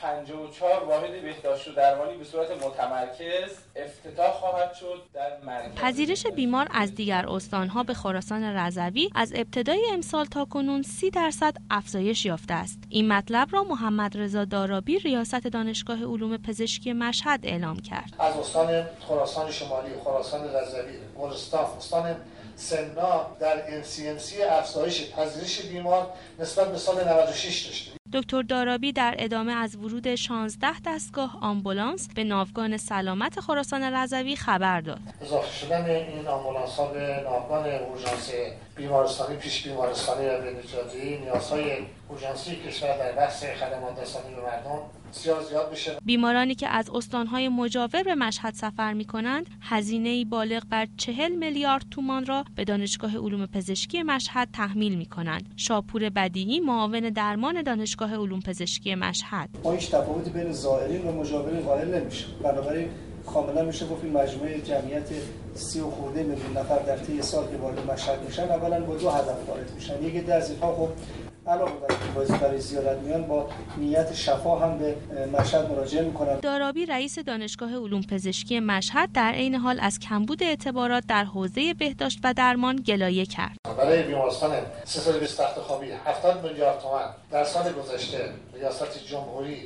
54 واحد بهداشت و درمانی به صورت متمرکز افتتاح خواهد شد در مرکز. پذیرش بیمار از دیگر استان‌ها به خراسان رضوی از ابتدای امسال تاکنون 30% افزایش یافته است. این مطلب را محمد رضا دارابی ریاست دانشگاه علوم پزشکی مشهد اعلام کرد. از استان خراسان شمالی، خراسان رضوی، گلستان، استان سمنا در NCMC افزایش پذیرش بیمار نسبت به سال 96 داشتیم. دکتر دارابی در ادامه از ورود 16 دستگاه آمبولانس به ناوگان سلامت خراسان رضوی خبر داد. اضافه شدن این آمبولانس‌ها به ناوگان اورژانس بیمارستانی، پیش بیمارستانی و بین‌نژادی نیازهای اورژانسی کشور در بحث خدمات رسانی به مردم زیاد بشه. بیمارانی که از استان‌های مجاور به مشهد سفر می‌کنند، هزینه‌ای بالغ بر 40 میلیارد تومان را به دانشگاه علوم پزشکی مشهد تحمیل می‌کنند. شاپور بدیعی، معاون درمان دانشگاه علوم پزشکی مشهد: ما هیچ تفاوتی بین زائرین و مجاورین قائل نمیشه. بنابراین کاملا میشه گفت این مجموعه جمعیت 30 و خورده میلیون نفر در طی سال که وارد مشهد میشن، اولا با دو هدف وارد میشن. یکی از اینها خب علاوه بر اینکه برای زیارت میان، با نیت شفا هم به مشهد مراجعه میکنن. دارابی رئیس دانشگاه علوم پزشکی مشهد در عین حال از کمبود اعتبارات در حوزه بهداشت و درمان گلایه کرد. برای بیمارستان 320 تخت خوابی 70 میلیارد تومان در سال گذشته ریاست جمهوری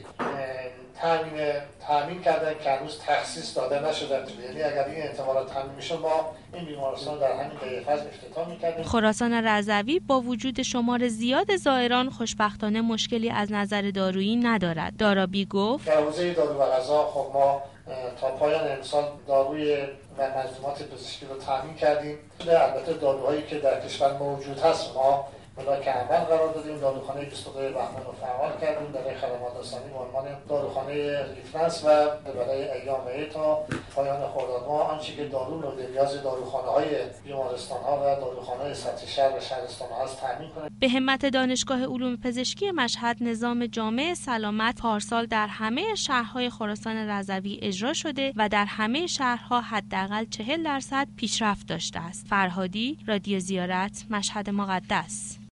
تامین کردن که هنوز تخصیص داده نشده. یعنی اگر این اعتبارات تامین میشد، ما این بیمارستان در همین دقیقه افتتاح میکردیم. خراسان رضوی با وجود شمار زیاد زائران خوشبختانه مشکلی از نظر دارویی ندارد. دارابی گفت: در حوزه دارو و غذا خب ما تا پایان امسال داروی و ملزومات پزشکی رو تامین کردیم. البته داروهایی که در کشور موجود هست ما بلاک اول قرار دادیم. داروخانه 22 بهمن رو فعال کردیم برای خدمات رسانی به عنوان داروخانه ریفرنس و برای ایام عید تا پایان خرداد ماه آنچه که دارو مورد نیاز داروخانه‌های بیمارستان‌ها و داروخانه‌های سطح شهر و شهرستان‌ها هست تامین کنیم. به همت دانشگاه علوم پزشکی مشهد نظام جامع سلامت پارسال در همه شهرهای خراسان رضوی اجرا شده و در همه شهرها حداقل 40% پیشرفت داشته است. فرهادی، رادیو زیارت، مشهد مقدس.